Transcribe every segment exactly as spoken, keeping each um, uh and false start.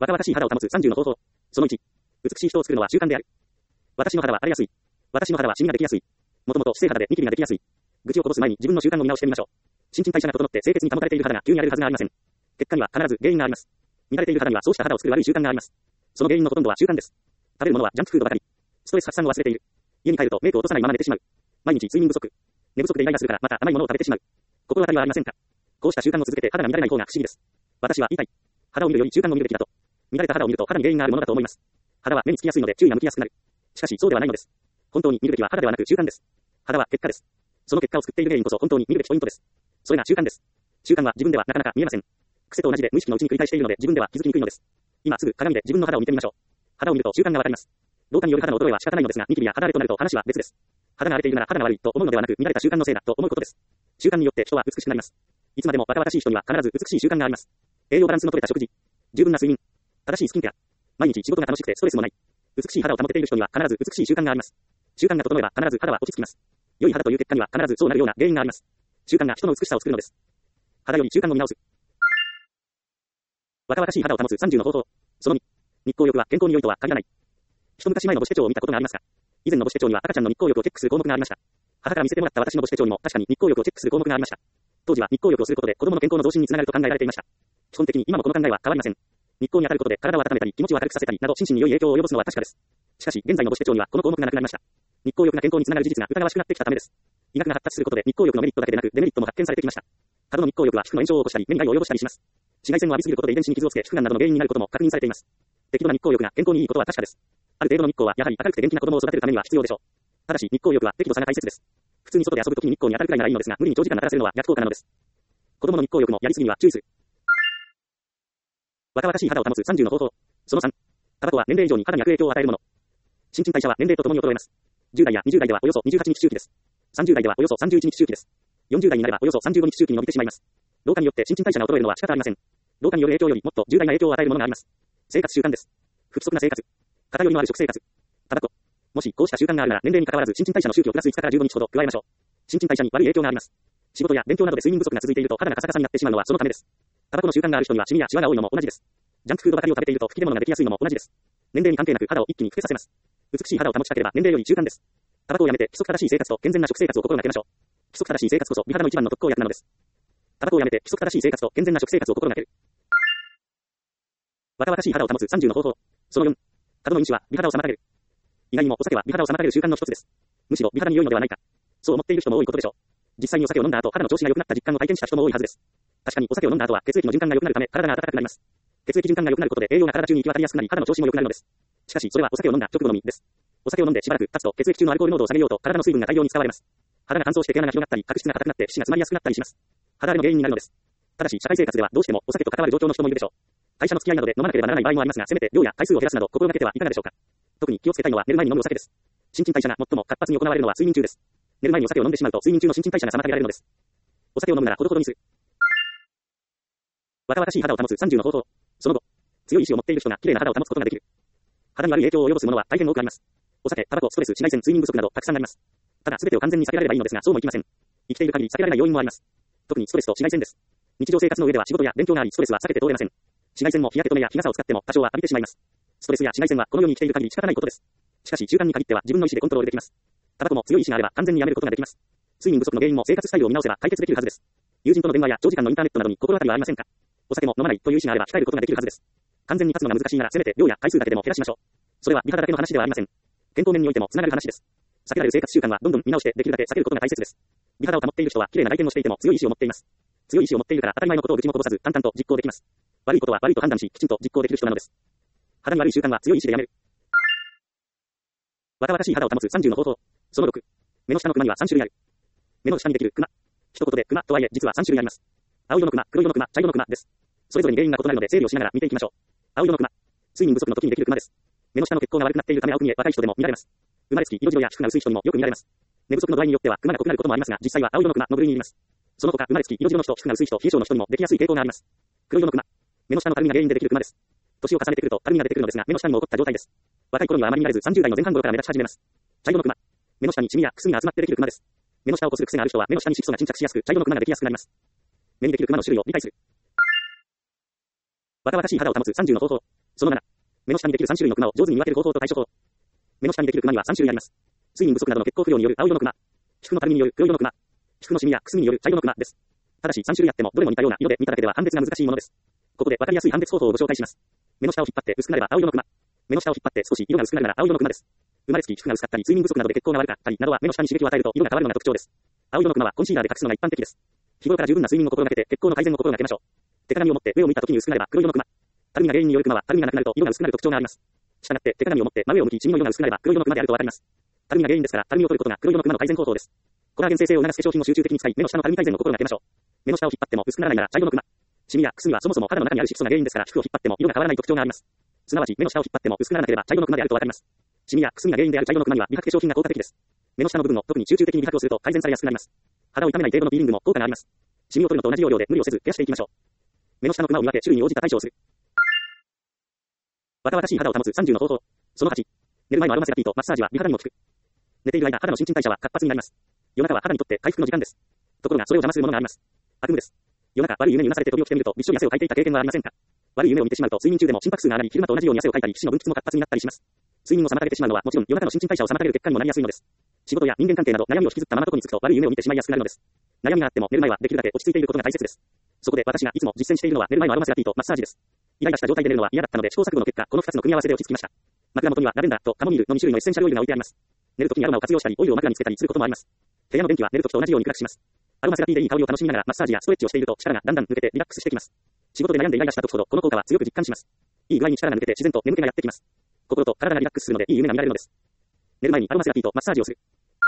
若々しい肌を保つさんじゅうの方法。そのいち。美しい人を作るのは習慣である。私の肌は荒れやすい。私の肌はシミができやすい。もともと姿勢肌でニキビができやすい。愚痴をこぼす前に自分の習慣を見直してみましょう。新陳代謝が整って清潔に保たれている肌が急に荒れるはずがありません。結果には必ず原因があります。乱れている肌にはそうした肌を作る悪い習慣があります。その原因のほとんどは習慣です。食べるものはジャンクフードばかり。ストレス発散を忘れている。家に帰るとメイクを落とさないまま寝てしまう。毎日睡眠不足。寝不足でイライラするからまた甘いものを食べてしまう。心当たりはありませんか？こうした習慣を続けて肌が乱れない方が不思議です。私は言いたい。肌を見るより習慣を見るべきだと。乱れた肌を見ると肌に原因があるものだと思います。肌は目につきやすいので注意が向きやすくなる。しかしそうではないのです。本当に見るべきは肌ではなく習慣です。肌は結果です。その結果を作っている原因こそ本当に見るべきポイントです。それが習慣です。習慣は自分ではなかなか見えません。癖と同じで無意識のうちに繰り返しているので自分では気づきにくいのです。今すぐ鏡で自分の肌を見てみましょう。肌を見ると習慣がわかります。老化による肌の衰えは仕方ないのですが、ニキビや肌荒れとなると話は別です。肌が荒れているなら肌が悪いと思うのではなく、乱れた習慣のせいだと思うことです。習慣によって人は美しくなります。いつまでも若々しい人には必ず美しい習慣があります。栄養バランスの取れた食事、十分な睡眠、正しいスキンケア、毎日仕事が楽しくてストレスもない、美しい肌を保てている人には必ず美しい習慣があります。習慣が整えば必ず肌は落ち着きます。良い肌という結果には必ずそうなるような原因があります。習慣が人の美しさを作るのです。肌より習慣を見直す。若々しい肌を保つさんじゅうの方法。そのに。日光浴は健康に良いとは限らない。一昔前の母子手帳を見たことがありますか？以前の母子手帳には赤ちゃんの日光浴をチェックする項目がありました。母から見せてもらった私の母子手帳にも確かに日光浴をチェックする項目がありました。当時は日光浴をすることで子供の健康の増進につながると考えられていました。基本的に今もこの考えは変わりません。日光に当たることで体を温めたり気持ちを明るくさせたりなど心身に良い影響を及ぼすのは確かです。しかし現在の母子手帳にはこの項目がなくなりました。日光浴が健康につながる事実が疑わしくなってきたためです。医学が発達することで日光浴のメリットだけでなくデメリットも発見されてきました。過度の日光浴は皮膚の炎症を起こしたり目に害を及ぼしたりします。紫外線を浴びすぎることで遺伝子に傷をつけ皮膚がんなどの原因になることも確認されています。適度な日光浴が健康にいいことは確かです。ある程度の日光はやはり明るくて元気な子供を育てるためには必要でしょう。ただし日光浴は適度さが大切です。普通に外で遊ぶときに日光に当たるくらいならいいのですが無理に長時間当たらせるのは逆効果なのです。子供の日光浴もやりすぎには注意する。若々しい肌を保つさんじゅうの方法。そのさん。タバコは年齢以上に肌に悪影響を与えるもの。新陳代謝は年齢とともに衰えます。じゅう代やにじゅう代ではおよそにじゅうはちにち周期です。さんじゅう代ではおよそさんじゅういちにち周期です。よんじゅう代になればおよそさんじゅうごにち周期に伸びてしまいます。老化によって新陳代謝が衰えるのは仕方ありません。老化による影響よりもっと重大な影響を与えるものがあります。生活習慣です。不規則な生活。偏りのある食生活。タバコ。もしこうした習慣があるなら年齢に関わらず新陳代謝の周期をプラスいつかからじゅうごにちほど加えましょう。新陳代謝に悪い影響があります。仕事や勉強などで睡眠不足が続いていると肌がカサカサになってしまうのはそのためです。タバコの習慣がある人にはシミやシワが多いのも同じです。ジャンクフードばかりを食べていると吹き出物ができやすいのも同じです。年齢に関係なく肌を一気に老けさせます。美しい肌を保ちたければ年齢より習慣です。タバコをやめて規則正しい生活と健全な食生活を心がけましょう。規則正しい生活こそ美肌の一番の特効薬なのです。タバコをやめて規則正しい生活と健全な食生活を心がける。若々しい肌を保つさんじゅうの方法。そのよん。タバコの飲酒は美肌を妨げる。意外にもお酒は美肌を妨げる習慣の一つです。むしろ美肌に良いのではないか。そう思っている人も多いことでしょう。実際にお酒を飲んだ後肌の調子が良くなった実感を体験した人も多いはずです。確かにお酒を飲んだ後は血液の循環が良くなるため体が温かくなります。血液循環が良くなることで栄養が体中に行き渡りやすくなり肌の調子も良くなるのです。しかしそれはお酒を飲んだ直後のみです。お酒を飲んでしばらく経つと血液中のアルコール濃度を下げようと体の水分が大量に使われます。肌が乾燥して毛穴が広がったり角質が硬くなって皮脂が詰まりやすくなったりします。肌荒れの原因になるのです。ただし社会生活ではどうしてもお酒と関わる状況の人もいるでしょう。会社の付き合いなどで飲まなければならない場合もありますがせめて量や回数を減らすなど心がけてはいかがでしょうか。特に気をつけたいのは寝る前に飲むお酒です。新陳代謝が最も活発に行われるのは睡眠中です。寝る前にお酒を飲んでしまうと睡眠中の新陳代謝が妨げられるのです。お酒を飲むならほどほどにする。若々しい肌を保つさんじゅうの方法。その後、強い意志を持っている人が綺麗な肌を保つことができる。肌に悪い影響を及ぼすものは大変多くあります。お酒、タバコ、ストレス、紫外線、睡眠不足などたくさんあります。ただ全てを完全に避けられればいいのですがそうもいきません。生きている限り避けられない要因もあります。特にストレスと紫外線です。日常生活の上では仕事や勉強がありストレスは避けて通れません。紫外線も日焼け止めや日傘を使っても多少は浴びてしまいます。ストレスや紫外線はこの世に生きている限り仕方ないことです。しかし習慣に限っては自分の意志でコントロールできます。タバコも強い意志があれば完全にやめることができます。睡眠不足の原因も生活スタイルを見直せば解決できるはずです。友人との電話や長時間のインターネットなどに心当たりはありませんか？お酒も飲まないという意志があれば控えることができるはずです。完全に立つのが難しいならせめて量や回数だけでも減らしましょう。それは美肌だけの話ではありません。健康面においてもつながる話です。避けられる生活習慣はどんどん見直してできるだけ避けることが大切です。美肌を保っている人は綺麗な外見をしていても強い意志を持っています。強い意志を持っているから当たり前のことを愚痴もこぼさず淡々と実行できます。悪いことは悪いと判断しきちんと実行できる人なのです。肌に悪い習慣は強い意志でやめる。若々しい肌を保つさんじゅうの方法。そのろく。目の下のクマにはさん種類ある。目の下にできるクマ。一言でクマとはいえ実はさん種類あります。青色のクマ、黒色のクマ、茶色のクマです。それぞれに原因が異なるので整理をしながら見ていきましょう。青色のクマ。睡眠不足の時にできるクマです。目の下の血行が悪くなっているため青く見え若い人でも見られます。生まれつき色白や皮膚が薄い人にもよく見られます。寝不足の度合いによってはクマが濃くなることもありますが実際は青色のクマの部類にいます。その他生まれつき色白の人、皮膚が薄い人、冷え性の人にもできやすい傾向があります。黒色のクマ。目の下のたるみが原因でできるクマです。年を重ねてくるとたるみが出てくるのですが目の下にも起こった状態です。若い頃にはあまり見られずさんじゅう代の前半頃から目立ち始めます。茶色のクマ。目の下にシミやくすみが集まってできるクマです。目の下をこする癖がある人は目の下に色素が沈着しやすく茶色のクマができやすくなります。目にできるクマの種類を理解する。若々しい肌を保つさんじゅうの方法。 そのなな、目の下にできるさん種類のクマを上手に見分ける方法と対処法。目の下にできるクマにはさん種類あります。睡眠不足などの血行不良による青色のクマ、皮膚のたるみによる黒色のクマ、皮膚のシミやくすみによる茶色のクマです。ただしさん種類あってもどれも似たような色で見ただけでは判別が難しいものです。ここでわかりやすい判別方法をご紹介します。目の下を引っ張って薄くなれば青色のクマ。目の下を引っ張って少し色が薄くなるなら青色のクマです。生まれつき皮膚が薄かったり睡眠不足などで血行が悪かったりなどは目の下に刺激を与えると色が変わるのが特徴です。青色のクマはコンシーラーで隠すのが一般的です。日頃から十分な睡眠を心がけて血行の改善を心がけましょう。手鏡を持って上を見た時に薄くなれば黒色のクマ。たるみが原因によるクマはたるみがなくなると色が薄くなる特徴があります。したがって手鏡を持って真上を向きシミの色が薄くなれば黒色のクマであるとわかります。たるみが原因ですからたるみを取ることが黒色のクマの改善方法です。コラーゲン生成を促す化粧品を集中的に使い目の下のたるみ改善を心がけましょう。目の下を引っ張っても薄くならないなら茶色のクマ。シミやくすみはそもそも肌の中にある色素が原因ですから皮膚を引っ張っても色が変わらない特徴があります。すなわち目の下を引っ張っても薄くならなければ茶色のクマであるとわかります。シミやくすみが原因である茶色のクマには美白化粧品が効果的です。目の下の部分を特に集中的に美白をすると改善されやすくなります。肌を痛めない程度のピーリングも効果があります。シミを取るのと同じ要領で無理をせずケアしていきましょう。目の下のクマを見分け種類に応じた対処をする。若々しい肌を保つさんじゅうの方法。そのはち、寝る前のアロマセラピーとマッサージは美肌にも効く。寝ている間肌の新陳代謝は活発になります。夜中は肌にとって回復の時間です。ところがそれを邪魔するものがあります。悪夢です。夜中悪い夢にうなされて飛び起きてみるとびっしょり汗をかいていた経験はありませんか。悪い夢を見てしまうと睡眠中でも心拍数が上がり昼間と同じように汗をかいたり皮脂の分泌も活発になったりします。睡眠を妨げてしまうのはもちろん夜中の新陳代謝を妨げる結果にもなりやすいのです。仕事や人間関係など悩みを引きずったまま床につくと悪い夢を見てしまいやすくなるのです。悩みがあっても寝る前はできるだけ落ち着いていることが大切です。そこで私がいつも実践しているのは寝る前のアロマセラピーとマッサージです。イライラした状態で寝るのは嫌だったので試行錯誤の結果このふたつの組み合わせで落ち着きました。枕元にはラベンダーとカモミールのに種類のエッセンシャルオイルが置いてあります。寝るときにアロマを活用したりオイルを枕につけたりすることもあります。部屋の電気は寝るときと同じように暗くします。アロマセラピーでいい香りを楽しみながらマッサージやストレッチをしていると力がだんだん抜けてリラックスしてきます。仕事で悩んでイライラした時ほどこの効果は強く実感します。いい具合に力が抜けて自然と眠気がやってきます。心と体がリラックスするのでいい夢が見られるのです。寝る前にアロマセラピーとマッサージをする。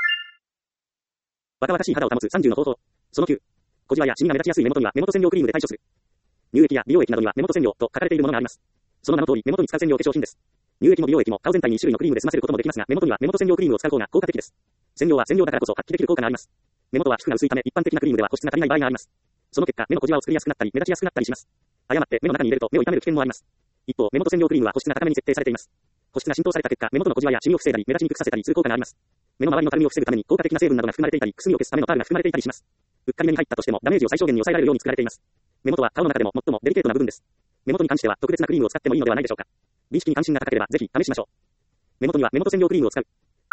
若々しい肌を保つさんじゅうの方法。そのきゅう、小じわやシミが目立ちやすい目元には目元専用クリームで対処する。乳液や美容液などには目元専用と書かれているものがあります。その名の通り目元に使う専用化粧品です。乳液も美容液も顔全体にいち種類のクリームで済ませることもできますが目元には目元専用クリームを使う方が効果的です。専用は専用だからこそ発揮できる効果があります。目元は皮膚が薄いため一般的なクリームでは保湿が足りない場合があります。その結果目の小じわを作りやすくなったり目立ちやすくなったりします。誤って目の中に入れると目を痛める危険もあります。一方目元専用クリームは保湿が高めに設定されています。保湿が浸透された結果目元の小じわやシミを防いだり目立ちにくくさせたりする効果があります。目の周りのたるみを防ぐために効果的な成分などが含まれていたりくすみを消すためのパールが含まれていたりします。うっかり目に入ったとしてもダメージを最小限に抑えられるように作られています。目元は顔の中でも最もデリケートな部分です。目元に関しては特別なクリームを使ってもいいのではないでしょうか。美意識に関心が高ければぜひ試しましょう。目元には目元専用クリームを使う。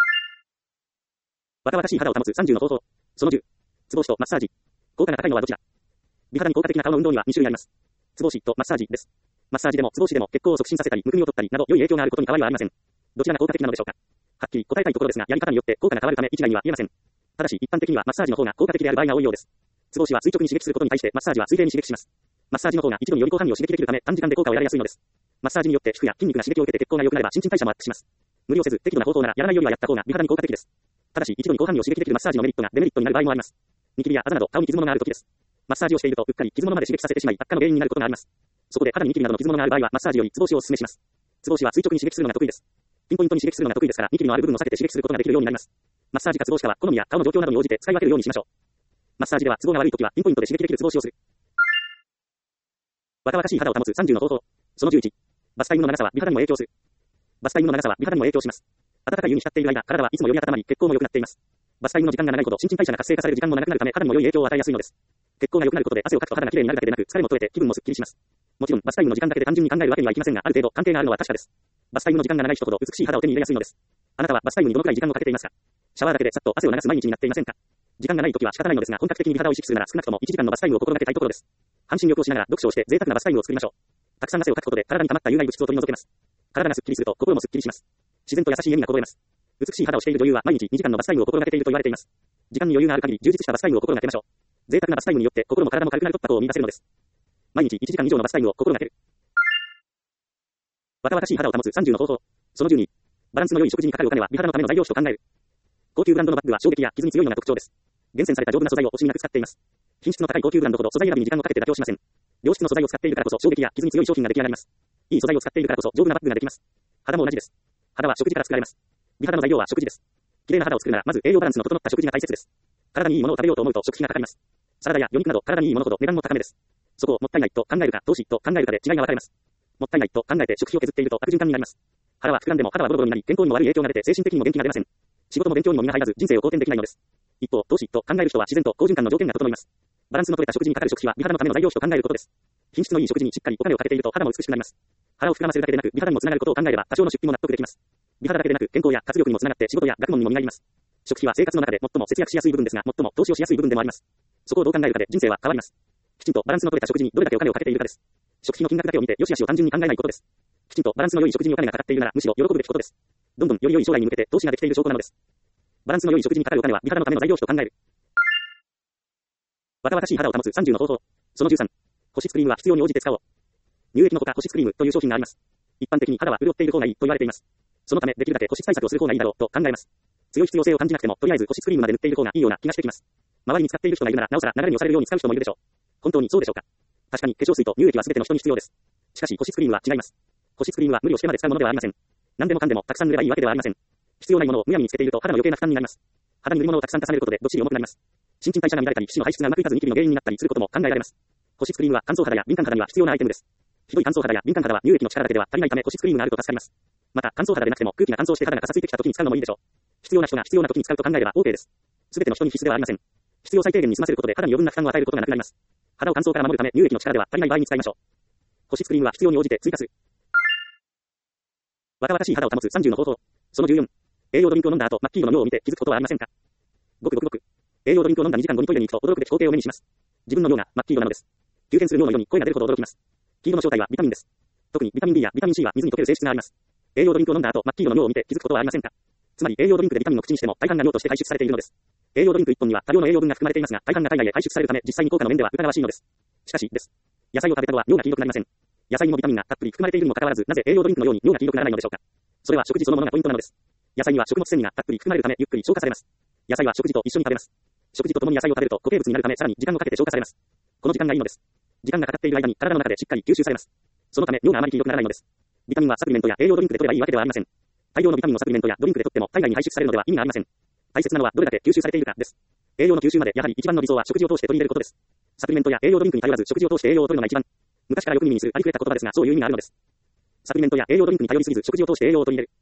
若々しい肌を保つさんじゅうの方法。そのじゅう、ツボ押しとマッサージ。効果が高いのはどちら。美肌に効果的な顔の運動にはに種類あります。ツボ押しとマッサージです。マッサージでもツボ押しでも血行を促進させたりむくみを取ったりなど良い影響があることに変わりはありません。どちらが効果的なのでしょうか。はっきり答えたいところですがやり方によって効果が変わるため一概には言えません。ただし一般的にはマッサージの方が効果的である場合が多いようです。ツボ押しは垂直に刺激することに対してマッサージは水平に刺激します。マッサージの方が一度により広範囲を刺激できるため短時間で効果を得られやすいのです。マッサージによって皮膚や筋肉が刺激を受けて血行が良くなれば新陳代謝もアップします。無理をせず適度な方法ならやらないよりはやった方が美肌に効果的です。ただし一度に広範囲を刺激できるマッサージのメリットがデメリットになる場合もあります。ニキビやあざなど顔に傷物がある時です。マッサージをしているとうっかり傷物まで刺激させてしまい悪化の原因になることがあります。そこで肌にニキビなどの傷物がある場合はマッサージよりツボ押しをお勧めします。ツボ押しは垂直に刺激するのが得意です。ピンポイントに刺激するのが得意ですからニキビのある部分を避けて刺激することができるようになります。マッサージかツボ押しかは好みや顔の状況などに応じて使い分けるようにしましょう。マッサージではツボが悪い時はピンポイントで刺激できるツボ押しをする。若々しい肌を保つさんじゅうの方法。そのじゅういち、バスタイムの長さは美肌にも影響する。バスタイムの長さは美肌にも影響します。暖かい湯に浸っている間、体はいつもより温まり血行も良くなっています。バスタイムの時間が長いほど新陳代謝が活性化される時間も長くなるため肌にも良い影響を与えやすいのです。血行が良くなることで汗をかくと肌がきれいになるだけでなく疲れも取れて気分もすっきりします。もちろんバスタイムの時間だけで単純に考えるわけにはいきませんがある程度関係があるのは確かです。バスタイムの時間が長い人ほど美しい肌を手に入れやすいのです。あなたはバスタイムにどのくらい時間をかけていますか。シャワーだけでさっと汗を流す毎日になっていませんか。時間がないときは仕方ないのですが本格的に美肌を意識するなら少なくともいちじかんのバスタイムを心がけたいところです。半身浴をしながら読書をして贅沢なバスタイムを作りましょう。たくさん汗をかくことで体に溜まった有害物質を取り除けます。体がすっきりすると心もすっきりします。自然と優しい笑みがこぼれます。美しい肌をしている女優は毎日にじかんのバスタイムを心がけていると言われています。時間に余裕がある限り充実したバスタイムを心がけましょう。贅沢なバスタイムによって心も体も軽くなる突破口を見出せるのです。毎日いちじかん以上のバスタイムを心がける。若々しい肌を保つさんじゅうの方法。そのじゅうに、バランスの良い食事にかかるお金は美肌のための材料費と考える。高級ブランドのバッグは衝撃や傷に強いのが特徴です。厳選された丈夫な素材を惜しみなく使っています。品質の高い高級ブランドほど素材選びに時間をかけて妥協しません。良質の素材を使っているからこそ衝撃や傷に強い商品が出来上がります。いい素材を使っているからこそ丈夫なバッグができます。肌も同じです。肌は食事から作られます。美肌の材料は食事です。綺麗な肌を作るならまず栄養バランスの整った食事が大切です。体にいいものを食べようと思うと食費がかかります。サラダや魚肉など体にいいものほど値段も高めです。そこをもったいないと考えるか投資と考えるかで違いが分かれます。もったいないと考えて食費を削っていると悪循環になります。腹は膨らんでも肌はボロボロになり健康にも悪い影響が出て精神的にも元気が出ません。仕事も勉強にも身が入らず人生を好転できないのです。一方投資と考える人は自然と好循環の条件が整います。バランスの取れた食事にかかる食費は美肌のための材料費と考えることです。品質のいい食事にしっかりお金をかけていると肌も美しくなります。 腹を膨らませるだけでなく、美肌にもつながることを考えれば、多少の出費も納得できます。美肌だけでなく、健康や活力にもつながって仕事や学問にも実ります。食費は生活の中で最も節約しやすい部分ですが、最も投資をしやすい部分でもあります。そこをどう考えるかで人生は変わります。きちんとバランスの取れた食事にどれだけお金をかけているかです。食費の金額だけを見て良し悪しを単純に考えないことです。きちんとバランスの良い食事にお金がかかっているなら、むしろ喜ぶべきことです。どんどんより良い将来に向けて投資ができている証拠なのです。バランスの良い食事にかかるお金は美肌のための材料費と考える。若々しい肌を保つさんじゅうの方法。そのじゅうさん。保湿クリームは必要に応じて使おう。乳液のほか保湿クリームという商品があります。一般的に肌は潤っている方がいいと言われています。そのためできるだけ保湿対策をする方がいいだろうと考えます。強い必要性を感じなくても、とりあえず保湿クリームまで塗っている方がいいような気がしてきます。周りに使っている人がいるなら、なおさら流れに押されるように使う人もいるでしょう。本当にそうでしょうか。確かに化粧水と乳液は全ての人に必要です。しかし保湿クリームは違います。保湿クリームは無理をしてまで使うものではありません。何でもかんでもたくさん塗ればいいわけではありません。必要ないものをむやみにつけていると肌の余計な負担になります。肌に塗り物をたくさん重ねることでどっちり重くなります。新陳代謝が乱れたり、皮脂の排出がうまくいかずニキビの原因になったりすることも考えられます。保湿クリームは乾燥肌や敏感肌には必要なアイテムです。ひどい乾燥肌や敏感肌は乳液の力だけでは足りないため保湿クリームがあると助かります。また乾燥肌でなくても空気が乾燥して肌がかさついてきた時に使うのもいいでしょう。必要な人が必要な時に使うと考えれば OK です。すべての人に必須ではありません。必要最低限に済ませることで肌に余分な負担を与えることがなくなります。肌を乾燥から守るため乳液の力では足りない場合に使いましょう。保湿クリームは必要に応じて追加する。若々しい肌を保つさんじゅうの方法。そのじゅうよん。栄養ドリンクを飲んだ後、真っ黄色の尿を見て気づくことはありませんか。ごくごくごく。栄養ドリンクを飲んだにじかんごにトイレに行くと驚くべき光景を目にします。自分の尿が真っ黄色なのです。急変する尿の色に声が出るほど驚きます。黄色の正体はビタミンです。特にビタミン D やビタミン C は水に溶ける性質があります。栄養ドリンクを飲んだ後、真っ黄色の尿を見て気づくことはありませんか。つまり栄養ドリンクでビタミンを口にしても大半が尿として排出されているのです。栄養ドリンクいっぽんには多量の栄養分が含まれていますが、大半が体内で排出されるため実際に効果の面では疑わしいのです。しかしです。野菜を食べたのは尿が黄色くなりません。野菜にもビタミンがたっぷり含まれているにもかかわらず、なぜ栄養ドリンクのように尿が黄色くならないのでしょうか。それは食事そのものがポイントなのです。野菜には食物繊維がたっぷり含まれるためゆっくり消化されます。野菜は食事と一緒に食べます。食事とともに野菜を食べると固形物になるためさらに時間をかけて消化されます。この時間がいいのです。時間がかかっている間に体の中でしっかり吸収されます。そのため尿があまり黄色くならないのです。ビタミンはサプリメントや栄養ドリンクで取ればいいわけではありません。大量のビタミンをサプリメントやドリンクで取っても体外に排出されるのでは意味がありません。大切なのはどれだけ吸収されているかです。栄養の吸収までやはり一番の理想は食事を通して取り入れることです。サプリメントや栄養ドリンクに頼らず食事を通して栄養を取るのが一番。昔からよく耳にするありふれた言葉ですがそういう意味があるのです。サプリメントや栄養ドリンクに頼りすぎず食事を通して栄養を取り入れる。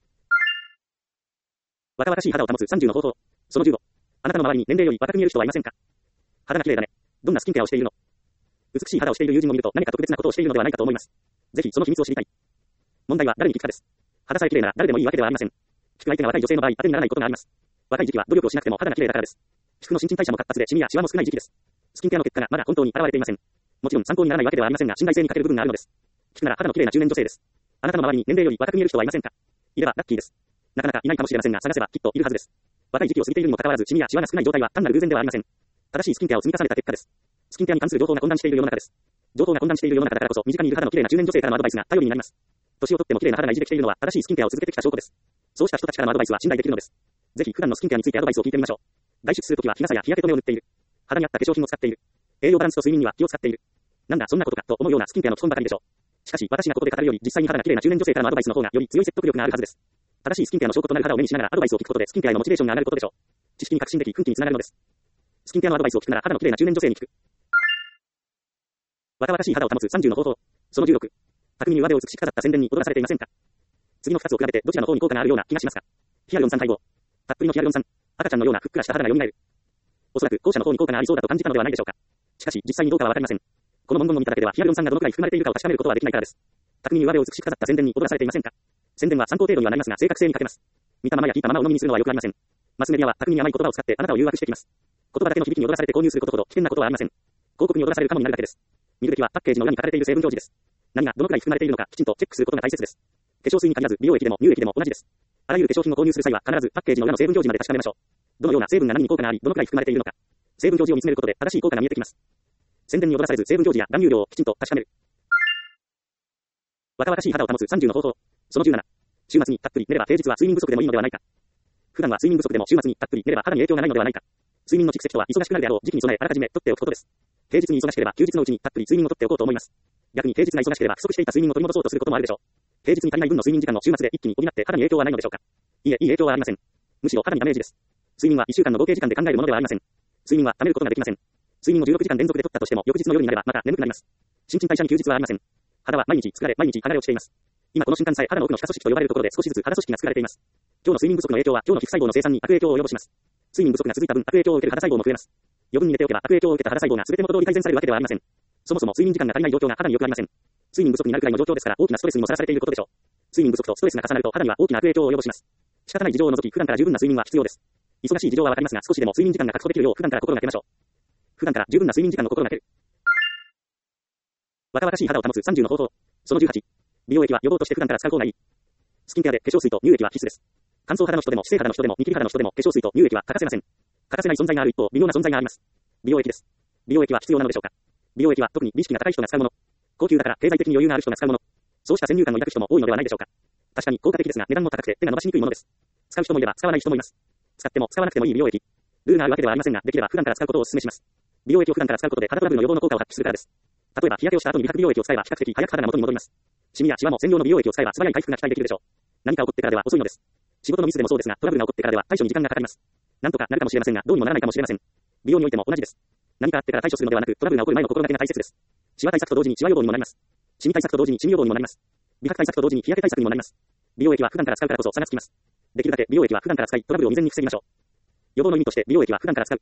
若々しい肌を保つさんじゅうの方法。そのじゅうご。あなたの周りに年齢より若く見える人はいませんか。肌が綺麗だね。どんなスキンケアをしているの。美しい肌をしている友人を見ると何か特別なことをしているのではないかと思います。ぜひその秘密を知りたい。問題は誰に聞くかです。肌さえ綺麗なら誰でもいいわけではありません。聞く相手が若い女性の場合当てにならないことがあります。若い時期は努力をしなくても肌が綺麗だからです。皮膚の新陳代謝も活発でシミやシワも少ない時期です。スキンケアの結果がまだ本当に現れていません。もちろん参考にならないわけではありませんが信頼性に欠ける部分があるのです。聞くなら肌の綺麗な中年女性です。あなたの周りに年齢より若く見える人はいませんか。いればラッキーです。なかなかいないかもしれませんが探せばきっといるはずです。若い時期を過ぎているにもかかわらずシミやシワが少ない状態は単なる偶然ではありません。正しいスキンケアを積み重ねた結果です。スキンケアに関する情報が混乱している世の中です。情報が混乱している世の中だからこそ身近にいる肌の綺麗な中年女性からのアドバイスが頼りになります。年をとっても綺麗な肌が維持できているのは正しいスキンケアを続けてきた証拠です。そうした人たちからのアドバイスは信頼できるのです。ぜひ普段のスキンケアについてアドバイスを聞いてみましょう。外出するときは日傘や日焼け止めを塗っている。肌に合った化粧品を使っている。栄養バランスと睡眠には気を使っている。なんだそんなことかと思うようなスキンケアの基本ばかりでしょう。しかし私がここで語るより実際に肌が綺麗な中年女性からのアドバイスの方がより強い説得力があるはずです。正しいスキンケアの証拠となる肌を目にしながらアドバイスを聞くことでスキンケアへのモチベーションが上がることでしょう。知識に革新でき奮起につながるのです。スキンケアのアドバイスを聞くなら肌の綺麗な中年女性に聞く。若々しい肌を保つさんじゅうの方法。そのじゅうろく。巧みに上でを美しく飾った宣伝に踊らされていませんか。次のふたつを比べてどちらの方に効果があるような気がしますか。ヒアルロン酸配合。たっぷりのヒアルロン酸。赤ちゃんのようなふっくらした肌が蘇る。おそらく後者の方に効果がありそうだと感じたのではないでしょうか。しかし実際にどうかはわかりません。この文言を見ただけではヒアルロン酸がどのくらい含まれているかを確かめることはできないからです。巧みに上でを美しく飾った宣伝に踊らされていませんか。宣伝は参考程度にはなりますが正確性に欠けます。見たままや聞いたままを鵜呑みにするのはよくありません。マスメディアは巧みに甘い言葉を使ってあなたを誘惑してきます。言葉だけの響きに踊らされて購入することほど危険なことはありません。広告に踊らされるかもになるだけです。見るべきはパッケージの裏に書かれている成分表示です。何がどのくらい含まれているのかきちんとチェックすることが大切です。化粧水に限らず美容液でも乳液でも同じです。あらゆる化粧品を購入する際は必ずパッケージの裏の成分表示まで確かめましょう。どのような成分が何に効果がありどのくらい含まれているのか。成分表示を見つめることで正しい効果が見えてきます。宣伝に踊らされず成分表示や含有量をきちんと確かめる。若々しい肌を保つさんじゅうの方法。そのじゅうなな。週末にたっぷり寝れば平日は睡眠不足でもいいのではないか。普段は睡眠不足でも週末にたっぷり寝れば肌に影響がないのではないか。睡眠の蓄積とは忙しくなるであろう時期に備えあらかじめ取っておくことです。平日に忙しければ休日のうちにたっぷり睡眠を取っておこうと思います。逆に平日が忙しければ不足していた睡眠を取り戻そうとすることもあるでしょう。平日に足りない分の睡眠時間の週末で一気に補って肌に影響はないのでしょうか。いえ、いい影響はありません。むしろ肌にダメージです。睡眠はいっしゅうかんの合計時間で考えるものではありません。睡眠は貯めることができません。睡眠をじゅうろくじかん連続で取ったとしても翌日の夜になればまた眠くなります。新陳代謝に休日はありません。肌は毎日疲れ、毎日剥がれ落ちています。今この瞬間さえ肌の奥の皮下組織と呼ばれるところで少しずつ肌組織が作られています。今日の睡眠不足の影響は今日の皮膚細胞の生産に悪影響を及ぼします。睡眠不足が続いた分悪影響を受ける肌細胞も増えます。余分に寝ておけば悪影響を受けた肌細胞が全て元通り改善されるわけではありません。そもそも睡眠時間が足りない状況が肌によくありません。 睡眠不足になるくらいの状況ですから、大きなストレスにもさらされていることでしょう。睡眠不足とストレスが重なると肌には大きな悪影響を及ぼします。仕方ない事情を除き、普段から十分な睡眠は必要です。忙しい事情はわかりますが、少しでも睡眠時間が確保できるよう普段から心がけましょう。普段から十分な睡眠時間を心がける。若々しい肌を保つさんじゅうの方法。そのじゅうはち。美容液は予防として普段から使う方がいい。スキンケアで化粧水と乳液は必須です。乾燥肌の人でも、姿勢肌の人でも、ニキビ肌の人でも、化粧水と乳液は欠かせません。欠かせない存在がある一方、微妙な存在があります。美容液です。美容液は必要なのでしょうか。美容液は特に美意識が高い人が使うもの。高級だから経済的に余裕がある人が使うもの。そうした先入観を抱く人も多いのではないでしょうか。確かに効果的ですが、値段も高くて手が伸ばしにくいものです。使う人もいれば使わない人もいます。使っても使わなくてもいい美容液。ルールがあるわけではありませんが、できれば普段から使うことをお勧めします。美容液を普段から使うことで肌トラブルの予防の効果を発揮するからです。例えば日焼けをした後に美白美容液を使えば比較的早く肌が元に戻ります。シミやシワも専用の美容液を使えば素早い回復が期待できるでしょう。何か起こってからでは遅いのです。仕事のミスでもそうですが、トラブルが起こってからでは対処に時間がかかります。なんとかなるかもしれませんが、どうにもならないかもしれません。美容においても同じです。何かあってから対処するのではなく、トラブルが起こる前の心がけが大切です。シワ対策と同時にシワ予防にもなります。シミ対策と同時にシミ予防にもなります。美白対策と同時に日焼け対策にもなります。美容液は普段から使うからこそ差がつきます。できるだけ美容液は普段から使い、トラブルを未然に防ぎましょう。予防の意味として美容液は普段から使う。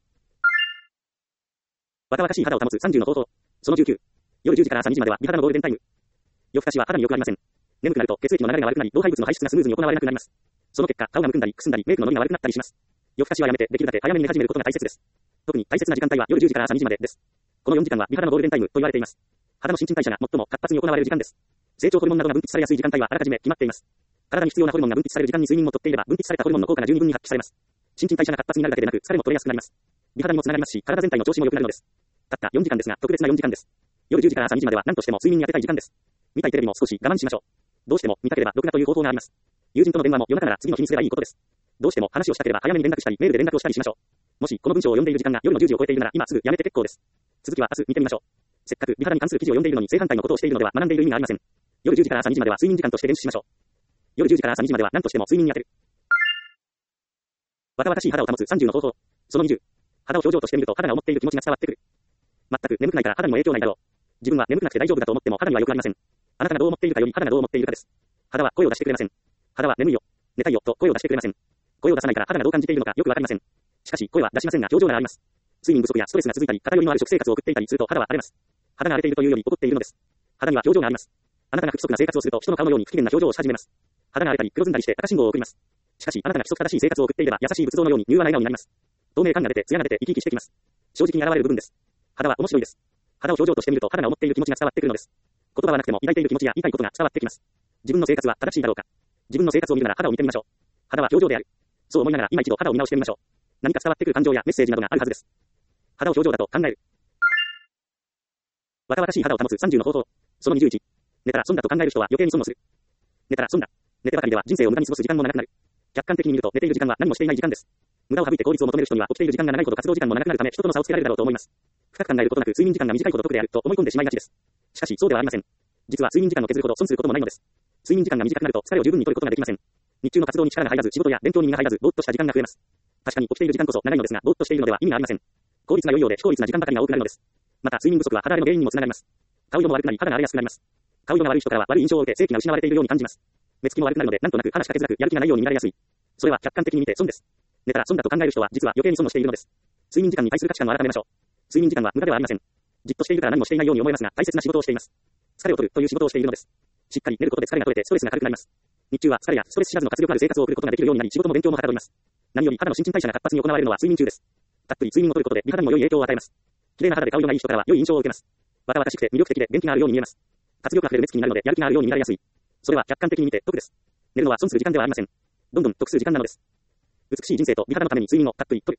若々しい肌を保つさんじゅうの方法。そのじゅうきゅう。夜じゅうじから朝にじまでは美肌のゴールデンタイム。夜更かしは肌に良くありません。眠くなると血液の流れが悪くなり、老廃物の排出がスムーズに行われなくなります。その結果、顔がむくんだり、くすんだり、メイクの伸びが悪くなったりします。夜更かしはやめて、できるだけ早めに寝始めることが大切です。特に大切な時間帯は夜じゅうじから朝にじまでです。このよんじかんは美肌のゴールデンタイムと言われています。肌の新陳代謝が最も活発に行われる時間です。成長ホルモンなどが分泌されやすい時間帯はあらかじめ決まっています。体に必要なホルモンが分泌される時間に睡眠をとっていれば、分泌されたホルモンの効果が十二分に発揮されます。新陳代謝が活発になるだけでなく、疲れも取れやすくなります。美肌にもつながりますし、体全体の調子も良くなるのです。たったよんじかんですが、特別なよんじかんです。夜じゅうじから朝にじまでは何としても睡眠に当てたい時間です。見たいテレビも少し我慢しましょう。どうしても見たければ録画という方法があります。友人との電話も夜中なら次の日にすればいいことです。どうしても話をしたければ早めに連絡したり、メールで連絡をしたりしましょう。もしこの文章を読んでいる時間が夜のじゅうじを超えているなら今すぐやめて結構です。続きは明日見てみましょう。せっかく美肌に関する記事を読んでいるのに正反対のことをしているのでは学んでいる意味がありません。夜じゅうじから朝にじまでは睡眠時間として練習しましょう。夜じゅうじから朝にじまでは何としても睡眠に当てる。若々しい肌を保つさんじゅうの方法。そのにじゅう。肌を表情としてみると肌が思っている気持ちが伝わってくる。全く眠くないから肌にも影響ないだろう。自分は眠くなくて大丈夫だと思っても肌には良くありません。あなたがどう思っているかより肌がどう思っているかです。肌は声を出してくれません。肌は眠いよ、寝たいよと声を出してくれません。声を出さないから肌がどう感じているのかよくわかりません。しかし声は出しませんが表情があります。睡眠不足やストレスが続いたり、偏りのある食生活を送っていたりすると肌は荒れます。肌が荒れているというより怒っているのです。肌には表情があります。あなたが不規則な生活をすると人の顔のように不機嫌な表情をし始めます。肌が荒れたり黒ずんだりして赤信号を送ります。しかしあなたが規則正しい生活を送っていれば優しい仏像のように柔和な笑顔になります。透明感が出て艶が出て生き生きしてきます。正直に現れる部分です。肌は面白いです。肌を表情としてみると肌が思っている気持ちが伝わってくるのです。言葉はなくても抱いている気持ちや言いたいことが伝わってきます。自分の生活は正しいだろうか。自分の生活を見るなら肌を見てみましょう。肌は表情である。そう思いながら今一度肌を見直してみましょう。何か伝わってくる感情やメッセージなどがあるはずです。肌を表情だと考える。若々しい肌を保つさんじゅうの方法。そのにじゅういち。寝たら損だと考える人は余計に損をする。寝たら損だ。寝てばかりでは人生を無駄に過ごす時間も長くなる。客観的に見ると寝ている時間は何もしていない時間です。無駄を省いて効率を求める人には起きている時間が長いほど活動時間も長くなるため人との差をつけられるだろうと思います。深く考えることなく睡眠時間が短いほど得であると思い込んでしまいがちです。しかしそうではありません。実は睡眠時間を削るほど損することもないのです。睡眠時間が短くなると疲れを十分に取ることができません。日中の活動に力が入らず仕事や勉強に身が入らずぼーっとした時間が増えます。確かに起きている時間こそ長いのですがぼーっとしているのでは意味がありません。効率が良いようで非効率な時間ばかりが多くなるのです。また睡眠不足は肌荒れの原因にもつながります。顔色も悪くなり肌が荒れやすくなります。顔色が悪い人からは悪い印象を受け正気が失われているように感じます。目つきも悪くなるのでなんとなく話しかけづらくやる気がないように見られやすい。それは客観的に見て損です。寝たら損だと考える人は実は余計に損をしているのです。睡眠時間に対する価値観を改めましょう。睡眠時間は無駄ではありません。じっとしているから何もしていないように思えますが大切な仕事をしています。疲れを取るという仕事をしているのです。しっかり寝ることで疲れが取れてストレスが軽くなります。日中は疲れやストレス知らずの活力ある生活を送ることができるようになり仕事も勉強もはかどります。何より肌の新陳代謝が活発に行われるのは睡眠中です。たっぷり睡眠を取ることで美肌にも良い影響を与えます。綺麗な肌で顔色がいい人からは良い印象を受けます。若々しくて魅力的で元気があるように見えます。活力あふれる目つきになるのでやる気があるように見られやすい。それは客観的に見て得です。寝るのは損する時間ではありません。どんどん得する時間なのです。美しい人生と美肌のために睡眠をたっぷり取る。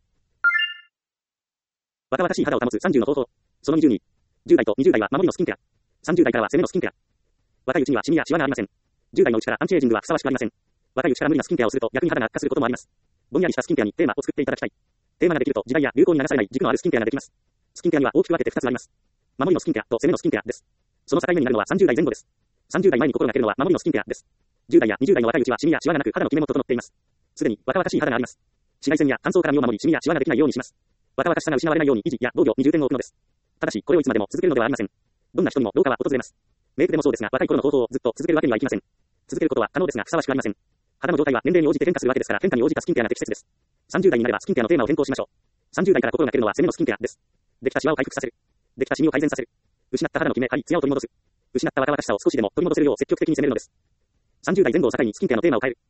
若々しい肌を保つさんじゅうの方法。そのにじゅうに。じゅう代とにじゅう代は守りのスキンケア。さんじゅう代からは攻めのスキンケア。若いうちにはシミやシワがありません。じゅう代のうちからアンチエイジングはふさわしくありません。若いうちから無理なスキンケアをすると逆に肌が悪化することもあります。ぼんやりしたスキンケアにテーマを作っていただきたい。テーマができると時代や流行に流されない軸のあるスキンケアができます。スキンケアには大きく分けてふたつあります。守りのスキンケアと攻めのスキンケアです。その境目になるのはさんじゅう代前後です。さんじゅう代前に心がけるのは守りのスキンケアです。じゅう代やにじゅう代の若いうちはシミやシワがなく肌のキメも整っています。すでに若々しい肌があります。紫外線や乾燥から身を守りシミやシワができないようにします。若々しさが失われないように維持や防御に重点を置くのです。ただしこれをいつまでも続けるのではありません。どんな人にも老化は訪れます。メイクでもそうですが若い頃の方法をずっと続けるわけにはいきません。続けることは可能ですがふさわしくありません。肌の状態は年齢に応じて変化するわけですから変化に応じたスキンケアが適切です。さんじゅう代になればスキンケアのテーマを変更しましょう。さんじゅう代から心がけるのは攻めのスキンケアです。できたシワを回復させる。できたシミを改善させる。失った肌のキメ、張り、ツヤを取り戻す。 失った若々しさを少しでも取り戻せるよう積極的に攻めるのです。さんじゅう代前後を境にスキンケアのテーマを変える。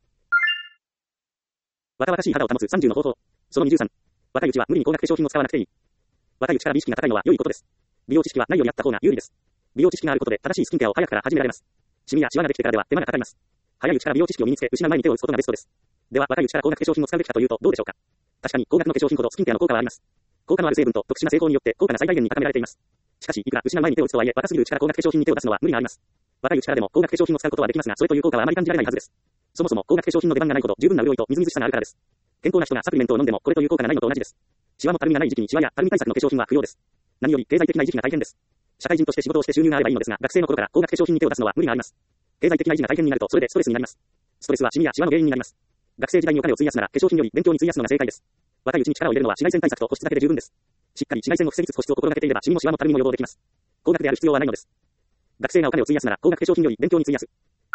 若々しい肌を保つさんじゅうの方法。そのにじゅうさん。若いうちは無理に高額化粧品を使わなくていい。若いうちから美意識が高いのは良いことです。美容知識はないよりあった方が有利です。美容知識があることで正しいスキンケアを早くから始められます。シミやシワができてからでは手間がかかります。早いうちから美容知識を身につけ、失う前に手を打つことがベストです。では、若いうちから高額化粧品を使うべきかというとどうでしょうか。確かに高額の化粧品ほどスキンケアの効果はあります。効果のある成分と特殊な製法によって効果が最大限に高められています。しかし、いくら失う前に手を打つとはいえ、若すぎるうちから高額化粧品に手を出すのは無理があります。若いうちからでも高額化粧品を使うことはできますが、それという効果はあまり感じられないはずです。そもそも高額化粧品の出番がないほど十分な潤いとみずみずしさがあるからです。健康な人がサプリメントを飲んでもこれという効果がないのと同じです。シワもたるみがない時期にシワやたるみ対策の化粧品は不要です。何より経済的な維持が大変です。社会人として仕事をして収入があればいいのですが、学生の頃から高額化粧品に手を出すのは無理があります。経済的な維持が大変になるとそれでストレスになります。ストレスはシミやシワの原因になります。学生時代にお金を費やすなら化粧品より勉強に費やすのが正解です。若いうちに力を入れるのは紫外線対策と保湿だけで十分です。しっかり紫外線を防ぎつつ保湿を心がけていればシミもシワもたるみも予防できます。高額である必要はないのです。学生がお金を費やすなら高額化粧品より勉強に費やす。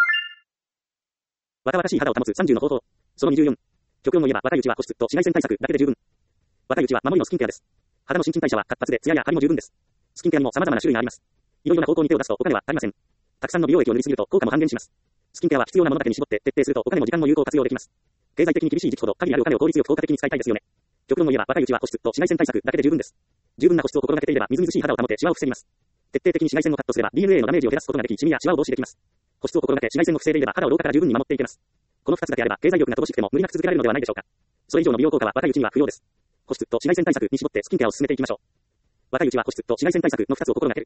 若々しい肌を保つさんじゅうの方法。そのにじゅうよん。極論を言えば若いうちは保湿と紫外線対策だけで十分。若いうちは守りのスキンケアです。肌の新陳代謝は活発でツヤや張りも十分です。スキンケアにも様々な種類があります。いろいろな方向に手を出すとお金は足りません。たくさんの美容液を塗りすぎると効果も半減します。スキンケアは必要なものだけに絞って徹底するとお金も時間も有効活用できます。経済的に厳しい時期ほど限りあるお金を効率よく効果的に使いたいですよね。極論を言えば若いうちは保湿と紫外線対策だけで十分です。十分な保湿を心がけていればみずみずしい肌を保ってシワを防ぎます。徹底的に紫外線をカットすれば ディーエヌエー のダメージを減らすことができ、シミやシワを防止できます。保湿を心がけ紫外線を防いでいれば肌を老化から十分に守っていけます。このふたつだけあれば経済力が乏しくても無理なく続けられるのではないでしょうか。それ以上の美容効果は若いうちには不要です。保湿と紫外線対策に絞ってスキンケアを進めていきましょう。若いうちは保湿と紫外線対策のふたつを心がける。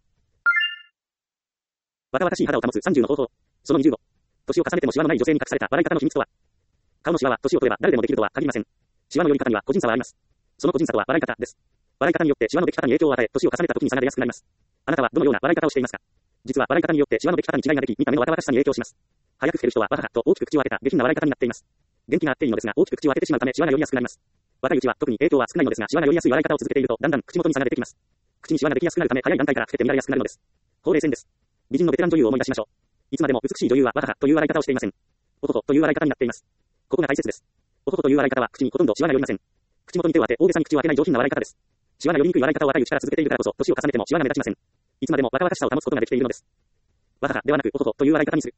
若々しい肌を保つさんじゅうの方法。そのにじゅうご。年を重ねてもシワのない女性に隠された笑い方の秘密とは。顔のシワは年を取れば誰でもできるとは限りません。シワの寄り方には個人差はあります。その個人差とは笑い方です。笑い方によってシワのでき方に影響を与え、年を重ねた時に差が出やすくなります。あなたはどのような笑い方をしていますか。実は笑い方によってシワのでき方に違いができ、見た目の若々しさに影響します。早く老ける人はわははと大きく口を開けた下品な笑い方になっています。元気があっていいのですが大きく口を開けてしまうためシワが寄りやすくなります。若いうちは特に影響は少ないのですが、シワが寄りやすい笑い方を続けているとだんだん口元に差が出てきます。口にシワができやすくなるため早い段階から老けて見られやすくなるのです。ほうれい線です。美人のベテラン女優を思い出しましょう。いつまでも美しい女優はわははという笑い方をしていません。おととという笑い方になっています。ここが大切です。おととという笑い方は口にほとんどシワが寄りません。口元に手を当て大げさに口を開けない上品な笑い方です。シワが寄りにくい笑い方を若いうちから続けているからこそ年を重ねてもシワが目立ちません。いつまでも若々しさを保つことができているのです。わははではなくおととという笑い方にする。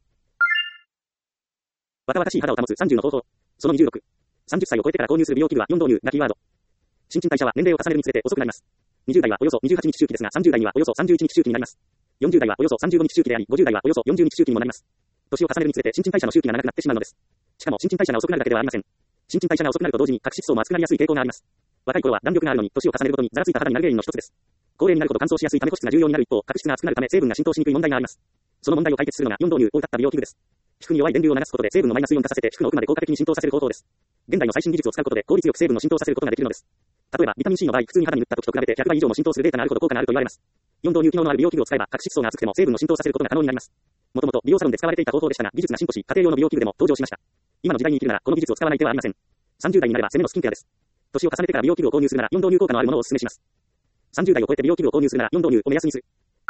若々しい肌を保つさんじゅうの方法。そのにじゅうろく。さんじゅっさいを超えてから購入する美容器具はよん導入がキーワード。新陳代謝は年齢を重ねるにつれて遅くなります。にじゅう代はおよそにじゅうはちにち周期ですが、さんじゅう代にはおよそさんじゅういちにち周期になります。よんじゅう代はおよそさんじゅうごにち周期であり、ごじゅう代はおよそよんじゅうにち周期にもなります。年を重ねるにつれて新陳代謝の周期が長くなってしまうのです。しかも新陳代謝が遅くなるだけではありません。新陳代謝が遅くなると同時に角質層も厚くなりやすい傾向があります。若い頃は弾力があるのに、年を重ねるごとにザラついた肌になる原因の一つです。高齢になるほど乾燥しやすいため保湿が重要になる一方、角質が厚くなるため成分が浸透しにくい問題があります。その問題を解決するのがよん導入を謳った美容器具です。皮膚に弱い電流を流すことで成分をマイナスイオン化させて皮膚の奥まで効果的に浸透させる方法です。現代の最新技術を使うことで効率よく成分を浸透させることができるのです。例えばビタミン C の場合、普通に肌に塗った時と比べてひゃくばい以上も浸透するデータがあるほど効果があると言われます。よん導入機能のある美容器具を使えば角質層が厚くても成分を浸透させることが可能になります。もともと美容サロンで使われていた方法でしたが、技術が進歩し家庭用の美容器具でも登場しました。今の時代に生きるならこの技術を使わない手はありません。さんじゅう代になれば攻めのスキンケアです。年を重ねてから美容器具を購入するならよん導入効果のあるものをお勧めします。さんじゅう代を超えて美容器具を購入するならよん導入を目安にする。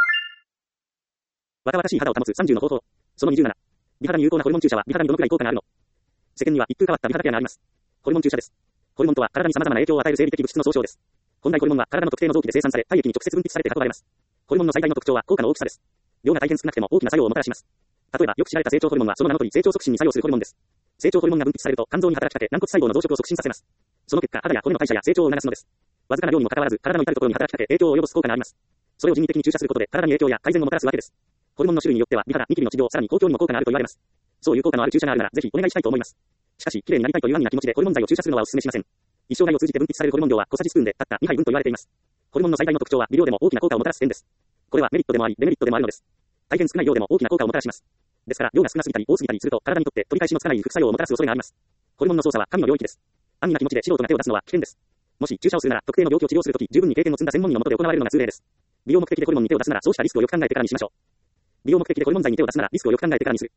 若々しい肌を保つさんじゅうの方法。そのにじゅうなな。美肌に有効なホルモン注射は美肌にどのくらい効果があるの。世間には一風変わった美肌ケアがあります。ホルモン注射です。ホルモンとは体に様々な影響を与える生理的物質の総称です。本来ホルモンは体の特定の臓器で生産され、体液に直接分泌されて運ばれます。ホルモンの最大の特徴は効果の大きさです。量が大変少なくても大きな作用をもたらします。例えばよく知られた成長ホルモンはその名の通り成長促進に作用するホルモンです。成長ホルモンが分泌されると肝臓に働きかけ軟骨細胞の増殖を促進させます。その結果肌や骨の代謝や成長を促すのです。わずかな量にもかかわらず体の至るところに働きかけ影響を及ぼす効果があります。それを人為的に注射することで体に影響や改善をもたらすわけです。ホルモンの種類によっては美肌、ニキビの治療、さらに公共にも効果があると言われます。そういう効果のある注射があるならぜひお願いしたいと思います。しかし綺麗になりたいという安易な気持ちでホルモン剤を注射するのはお勧めしません。一生涯を通じて分泌されるホルモン量は小さじスプーンでたったにはいぶんと言われています。ホルモンの最大の特徴は微量でも大きな効果をもたらす点です。これはメリットでもありデメリットでもあるのです。大変少ない量でも大きな効果をもたらします。ですから量が少なすぎたり多すぎたりすると体にとって取り返しのつかない副作用をもたらす恐れがあります。ホルモンの操作は神の領域です。安易な気持ちで素人が手を出すのは危険です。もし注射をするなら特定の病気を治療するとき十分に経験を積んだ専門医の下で行われるのが通例です。美容目的でホルモンに手を出すならそうしたリスクをよく考えてからにしましょう。美容目的でホルモン剤に手を出すならリスクをよく考えてからにする。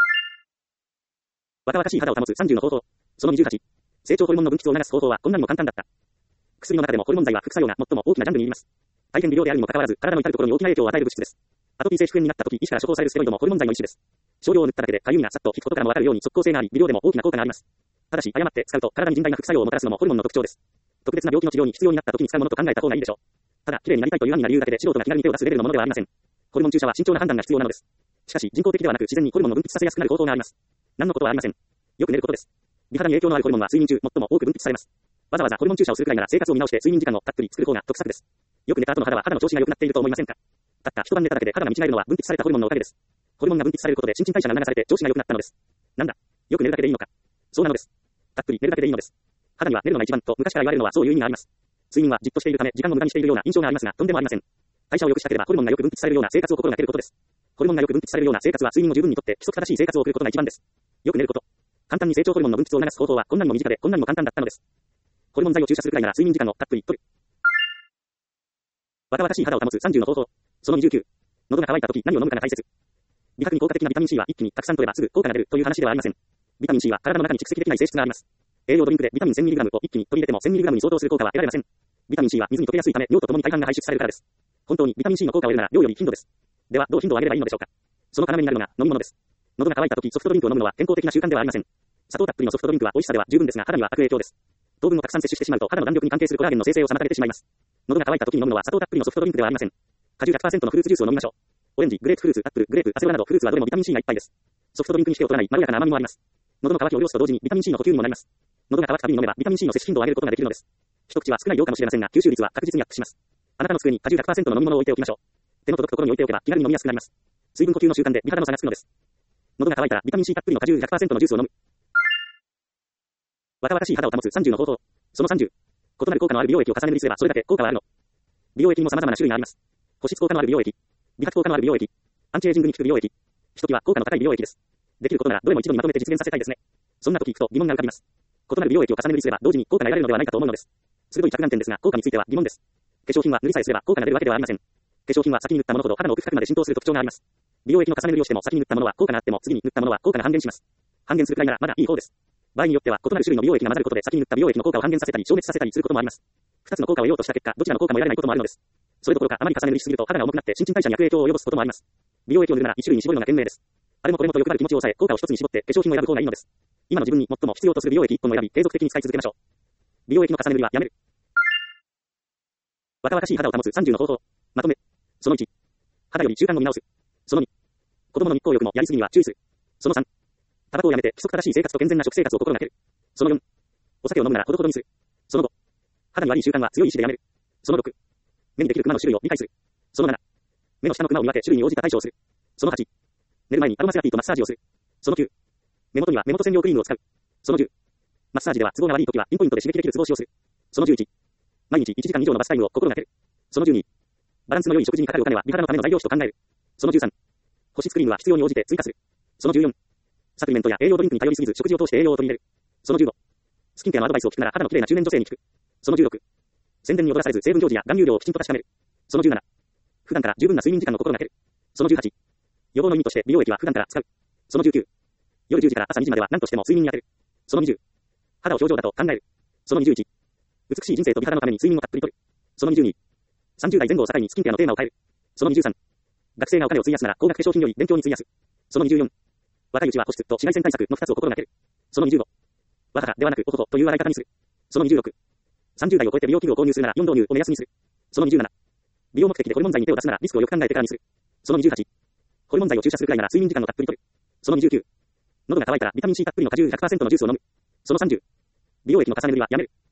若々しい肌を保つさんじゅうの方法。そのにじゅうはち。成長ホルモンの分泌を促す方法はこんなにも簡単だった。薬の中でもホルモン剤は副作用が最も大きなジャンルにいります。大変微量であるにもかかわらず体の至るところに大きな影響を与える物質です。アトピー性皮膚炎になった時医師から処方されるステロイドもホルモン剤の一種です。少量を塗っただけで痒みがさっと引くことからもわかるように即効性があり微量でも大きな効果があります。ただし誤って使うと体に甚大な副作用をもたらすのもホルモンの特徴です。特別な病気の治療に必要になった時に使うものと考えた方がいいでしょう。ただ綺麗になりたいという案になる理由だけで素人が気軽に手を出すレベルのものではありません。 ホルモン注射は慎重な判断が必要なのです。しかし、人工的ではなく自然にホルモンを分泌させやすくなる方法があります。何のことはありません。よく寝ることです。美肌に影響のあるホルモンは睡眠中、最も多く分泌されます。わざわざホルモン注射をするくらいなら生活を見直して睡眠時間をたっぷり作る方が得策です。よく寝た後の肌は肌の調子が良くなっていると思いませんか？たった一晩寝ただけで肌が見違えるのは分泌されたホルモンのおかげです。ホルモンが分泌されることで新陳代謝が促されて調子が良くなったのです。なんだ、よく寝るだけでいいのか。そうなのです。たっぷり寝るだけでいいのです。肌には寝るのが一番と昔から言われるのはそういう意味があります。睡眠はじっとしているため時間を無駄にしているような印象がありますが、とんでもありません。代謝を良くしたければホルモンがよく分泌されるような生活を心がけることです。ホルモンがよく分泌されるような生活は睡眠を十分にとって規則正しい生活を送ることが一番です。よく寝ること。簡単に成長ホルモンの分泌を促す方法はこんなにも身近でこんなにも簡単だったのです。ホルモン剤を注射するくらいなら睡眠時間をたっぷりとる。若々しい肌を保つさんじゅうの方法。そのにじゅうきゅう。喉が渇いた時何を飲むかが大切。美白に効果的なビタミン C は一気にたくさん取ればすぐ効果が出るという話ではありません。ビタミン C は体の中に蓄積できない性質があります。栄養ドリンクでビタミン せんミリグラム を一気に取り入れても せんミリグラム に相当する効果は得られません。ビタミン C は水に溶けやすいため尿とともに大半が排出されるからです。本当にビタミン C の効果を得るなら量より頻度です。ではどう頻度を上げればいいのでしょうか。その要になるのが飲み物です。喉が渇いた時ソフトドリンクを飲むのは健康的な習慣ではありません。砂糖たっぷりのソフトドリンクは美味しさでは十分ですが肌には悪影響です。糖分をたくさん摂取してしまうと肌の弾力に関係するコラーゲンの生成を妨げてしまいます。喉が渇いた時に飲むのは砂糖たっぷりのソフトドリンクではありません。果汁 ひゃくパーセント のフルーツジュースを飲みましょう。オレンジ、グレープフルーツ、アップル、グレープ、アセロラなどフルーツはどれもビタミン C がいっぱいです。ソフトドリンクにして劣らないまろやかな甘みもあります。喉の渇きを潤すと同時にビタミン C の補給にもなります。喉が渇くたびに飲めばビタミン C の摂取頻度を上げることができるのです。一口は少ない量かもしれませんが吸収率は確実にアップします。あなたの机に果汁 ひゃくパーセント の飲み物を置いておきましょう。手の届くところに置いておけば気軽に飲みやすくなります。水分補給の習慣で美肌の差がつくのです。喉が渇いたらビタミン C たっぷりの果汁 ひゃくパーセント のジュースを飲む。若々しい肌を保つさんじゅうの方法。そのさんじゅう。異なる効果のある美容液を重ね塗りすればそれだけ効果はあるの。美容液にも様々な種類があります。保湿効果のある美容液、美白効果のある美容液、アンチエイジングに効く美容液、ひときわ効果の高い美容液です。できることならどれも一度にまとめて実現させたいですね。そんな時聞くと疑問が浮かびます。異なる美容液を重ね塗りすれば同時に効果が得られるのではないかと思うのです。鋭い着眼点ですが効果については疑問です。化粧品は塗りさえすれば効果が出るわけではありません。化粧品は先に塗ったものほど肌の奥深くまで浸透する特徴があります。美容液の重ね塗りをしても先に塗ったものは効果があっても次に塗ったものは効果が半減します。半減するくらいならまだいい方です。場合によっては異なる種類の美容液が混ざることで先に塗った美容液の効果を半減させたり消滅させたりすることもあります。二つの効果を得ようとした結果どちらの効果も得られないこともあるのです。それどころかあまり重ね塗りしすぎると肌が重くなって新陳代謝に悪影響を及ぼすこともあります。美容液を塗るなら一種類に絞るのが賢明です。あれもこれもとよくある気持ちを抑え効果を一つに絞って化粧品を選ぶ方がいいのです。今の自分に最も必要とする美容液いっぽんを選び継続的に使い続けましょう。美容液の重ね塗りはやめる。若々しい肌を保つさんじゅうの方法。まとめ。そのいち。肌より習慣を見直す。そのに。子供の日光浴もやりすぎには注意する。そのさん。タバコをやめて規則正しい生活と健全な食生活を心がける。そのよん。お酒を飲むならほどほどにする。そのご。肌に悪い習慣は強い意志でやめる。そのろく。目にできるクマの種類を理解する。そのなな。目の下のクマを見分け種類に応じた対処をする。そのはち。寝る前にアロマセラピーとマッサージをする。そのきゅう。目元には目元専用クリームを使う。そのじゅう。マッサージでは都合が悪いときはピンポイントで刺激できるツボ押しをする。そのじゅういち。毎日いちじかん以上のバスタイムを心がける。そのじゅうに。バランスの良い食事にかかるお金は美肌のための材料費と考える。そのじゅうさん。保湿クリームは必要に応じて追加する。そのじゅうよん。サプリメントや栄養ドリンクに頼りすぎず食事を通して栄養を取り入れる。そのじゅうご。スキンケアのアドバイスを聞くなら肌の綺麗な中年女性に聞く。そのじゅうろく。宣伝に踊らされず成分表示や含有量をきちんと確かめる。そのじゅうなな。普段から十分な睡眠時間を心がける。そのじゅうはち。予防の意味として美容液は普段から使う。そのじゅうきゅう。夜じゅうじから朝にじまでは何としても睡眠に当てる。そのにじゅう。肌を表情だと考える。そのにじゅういち。美しい人生と美肌のために睡眠をたっぷりとる。そのにじゅうに。さんじゅう代前後を境にスキンケアのテーマを変える。そのにじゅうさん。学生がお金を費やすなら高額化粧品より勉強に費やす。そのにじゅうよん。若いうちは保湿と紫外線対策のふたつを心がける。そのにじゅうご。若さではなくおほほという洗い方にする。そのにじゅうろく。さんじゅう代を超えて美容器具を購入するならよん導入を目安にする。そのにじゅうなな。美容目的でホルモン剤に手を出すならリスクをよく考えてからにする。そのにじゅうはち。ホルモン剤を注射するくらいなら睡眠時間をたっぷりとる。そのにじゅうきゅう。喉が渇いたらビタミン C たっぷりの果汁 ひゃくパーセント のジュースを飲む。そのさんじゅう。美容液の重ね塗りはやめる。